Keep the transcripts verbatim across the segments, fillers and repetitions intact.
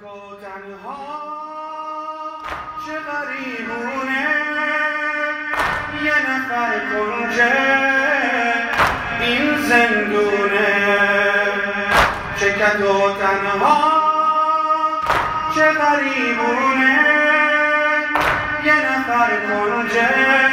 تک و تنها چه غریبونه، یه نفر کنجه این زندونه. چه تک و تنها چه غریبونه، یه نفر کنجه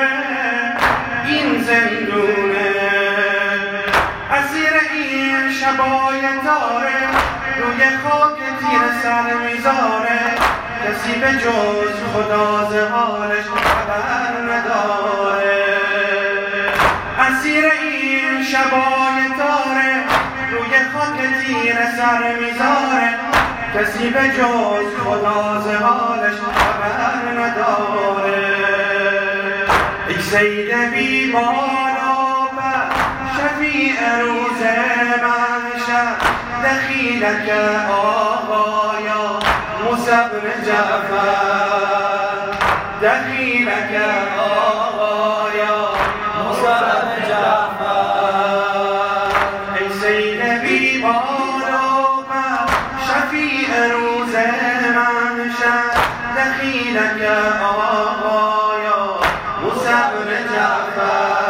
این زندونه. اسیر این شبای تاره روی خاک تیر سر میذاره، کسی به جز خدا ز حالش خبر نداره. اسیر این شبای تاره روی خاک تیر سر میذاره، کسی به جز خدا ز حالش خبر نداره. ای سید بی بالا شفیع روز محشر، دخیلک آقایا موسی بن جعفر، دخیلک آقایا موسی بن جعفر. ای سید بی بالا شفیع روز محشر، دخیلک آقایا موسی بن جعفر،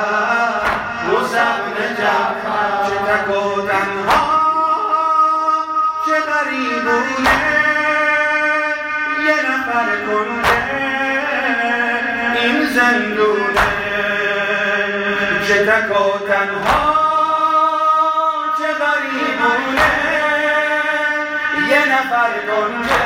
چه تک و تنها چه غریبونه، یه نفر کنجه این زندونه. چه تک و تنها چه غریبونه، یه نفر کنجه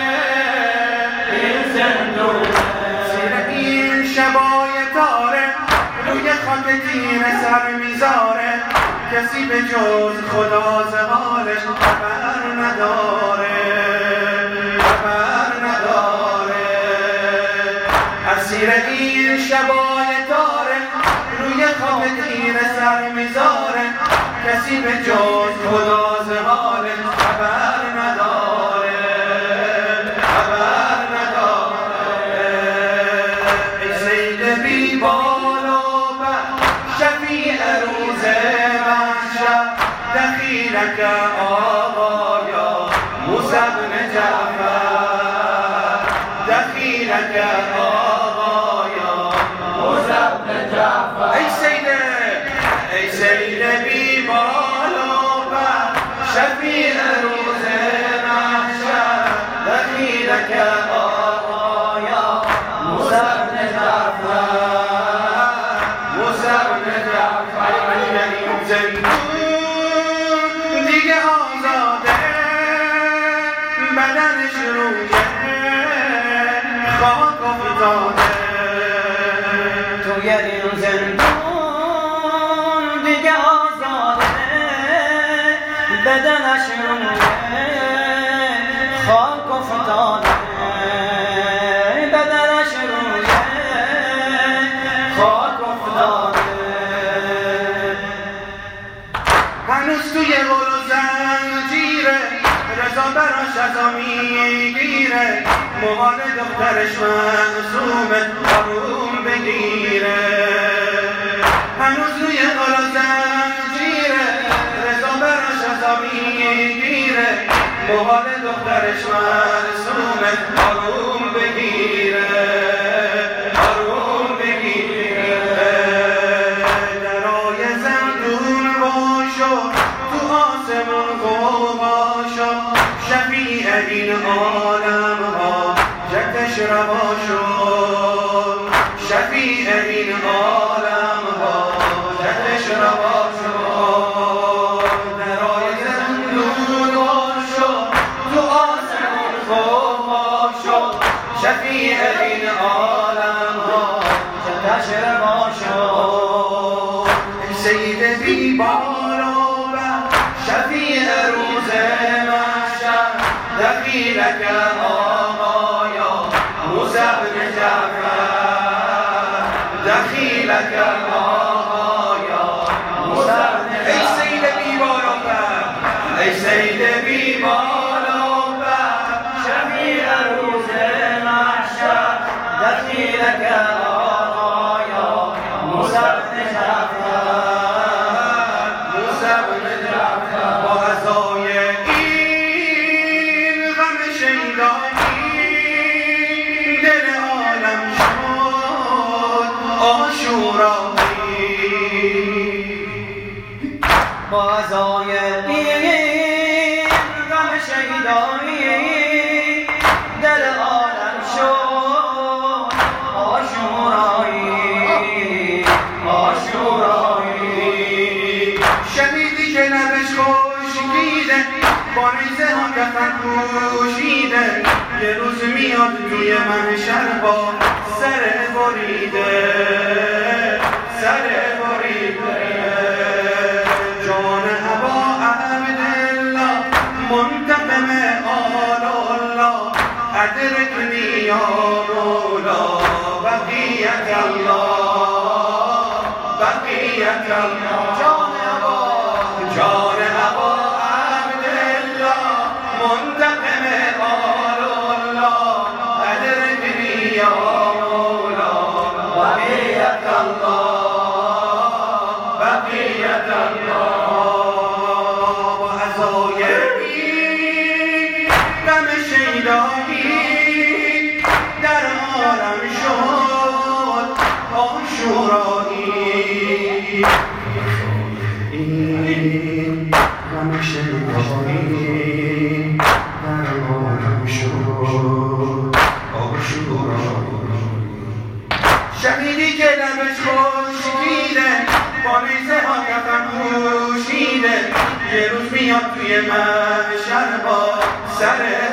این زندونه. زیر این شبای تاره روی خاک تیر سر میذاره، کسی به جز خدا ز حالش خبر نداره، خبر نداره. اسیر این شبای تاره روی خاک تیر سر میذاره، کسی به جز خدا ز حالش خبر نداره، خبر نداره. ای سید بی بالا شفیع روز محشر، دخیلک آقایا موسی بن جعفر، دخیلک آقایا موسی بن جعفر. ای سید ای سید بی بالا شفیع روز محشر، دخیلک آقایا موسی بن جعفر، زندون دیگه آزاده، بدنش روی خاک افتاده. توی این زندون دیگه آزاده، بدنش روی خاک افتاده، بدنش روی خاک افتاده. هنوز توی گل و زنجیره، رضا براش ازا میگیره، موهان دخترش معصومه آروم بگیره. هنوز توی گل و زنجیره، رضا براش ازا میگیره، موهان دخترش معصومه آروم بگیره، آروم بگیره. درای زندون باشو تو آسمون قوا شو، شفیع این عالم ها جدش روا شو، شفیع این عالم ها جدش روا شو. درای زندون باشو تو آسمون قوا شو، شفیع این عالم ها جدش روا شو. سید بی بالا شفیع روز محشر، دخیلک آقایا موسی بن جعفر، دخیلک آقایا موسی بن جعفر. ای سید بی بالا ای سید بی بالا شفیع روز محشر، دخیلک آقایا موسی بن جعفر، موسی بن جعفر. با عزای این غم شیدایی دل عالم شد آشورایی با عزای این غم شیدایی دل عالم شد آشورایی آشورایی شنیدی که لبش خشکیده با نیزه ها کفن پوشیده یه روز میاد توی محشر با سر بریده سر بریده جان ابا عبدالله منتقم آل الله ادرکنی یا مولا بقیت الله بقیت الله جان ابا جان ابا عبدالله منتقم آل الله ادرکنی یا مولا بقیت الله بقیت الله و عزای این غم شیدایی در عالم شد آشورایی این غم شیدایی در عالم شد آشورایی شنیدی که لبش خشکیده با نیزه ها کفن پوشیده یه روز میاد توی محشر با سر